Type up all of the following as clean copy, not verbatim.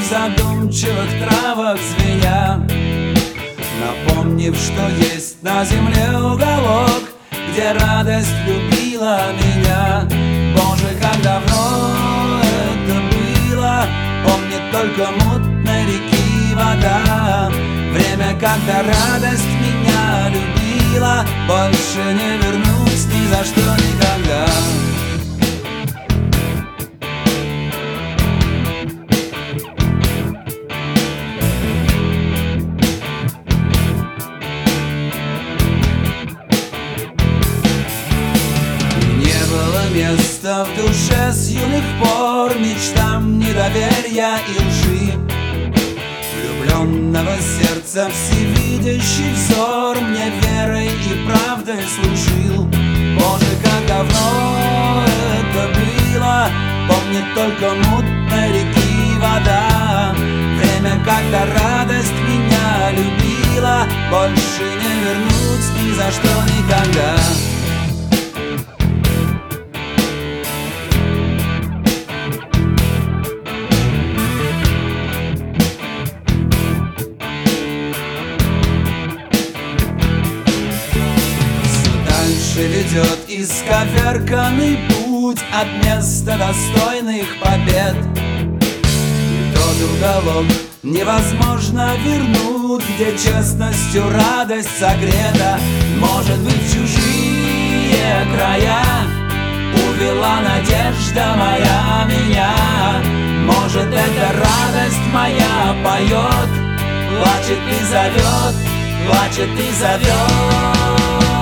задумчивых травах звеня, напомнив, что есть на земле уголок, где радость любила меня. Боже, как давно это было, помнит только мутной реки вода. Время, когда радость меня любила, больше не вернусь ни за что никогда. Место в душе с юных пор мечтам недоверия и лжи, влюбленного сердца всевидящий взор мне верой и правдой служил. Боже, как давно это было, помнит только мутной реки вода. Время, когда радость меня любила, больше не вернуть ни за что никогда. Ведет исковерканный путь от места достойных побед. И тот уголок невозможно вернуть, где честностью радость согрета. Может быть, в чужие края увела надежда моя меня. Может, эта радость моя поет, плачет и зовет, плачет и зовет.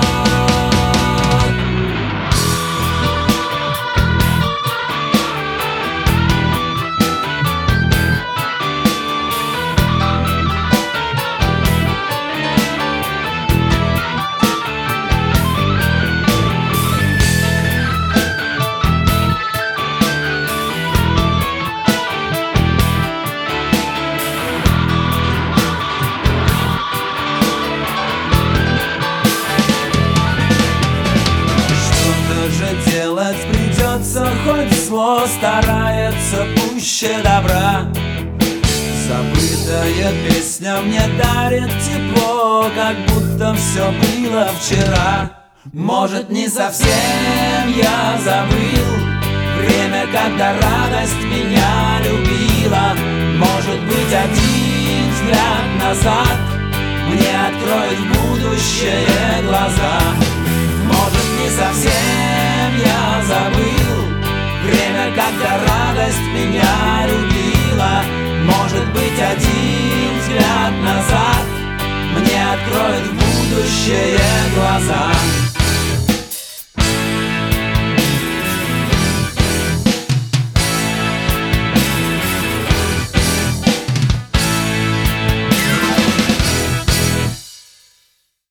Делать придется, хоть зло старается пуще добра. Забытая песня мне дарит тепло, как будто все было вчера. Может, не совсем я забыл время, когда радость меня любила. Может быть, один взгляд назад мне откроет в будущее глаза. Может, не совсем я забыл время, когда радость меня любила. Может быть, один взгляд назад мне откроет в будущее глаза.